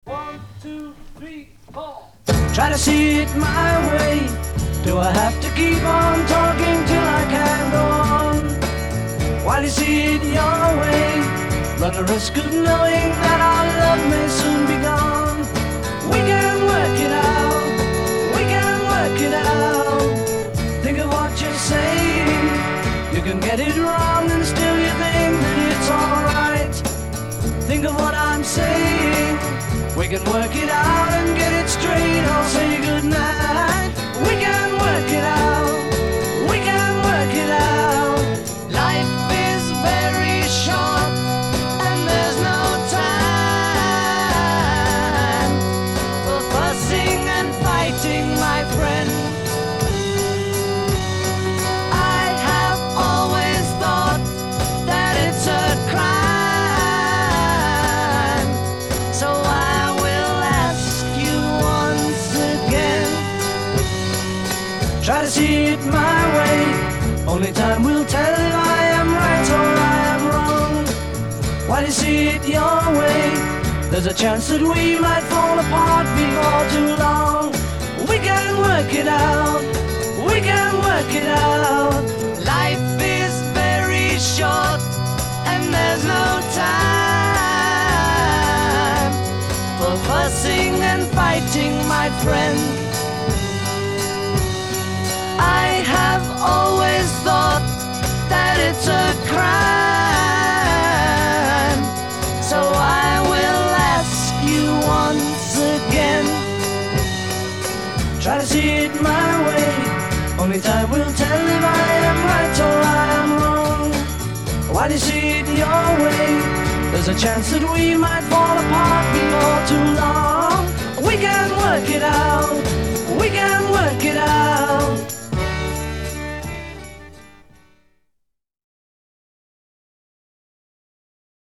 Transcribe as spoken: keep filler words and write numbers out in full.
One, two, three, four. Try to see it my way. Do I have to keep on talking till I can go on? While you see it your way, run the risk of knowing that our love may soon be gone. We can work it out, we can work it out. Think of what you're saying. You can get it wrong and still you think that it's alright. Think of what I'm saying. We can work it out and get it straight. I'll say goodnight. We can work it out. We can work it out. Life is very short and there's no time for fussing and fighting, my friend. I have always thought that it's a crime, so I try to see it my way. Only time will tell if I am right or I am wrong. While you see it your way, there's a chance that we might fall apart before too long. We can work it out. We can work it out. Life is very short and there's no time for fussing and fighting, my friend. I have always thought that it's a crime, so I will ask you once again. Try to see it my way. Only time will tell if I am right or I am wrong. While you see it your way, there's a chance that we might fall apart before too long. We can work it out. We can work it out.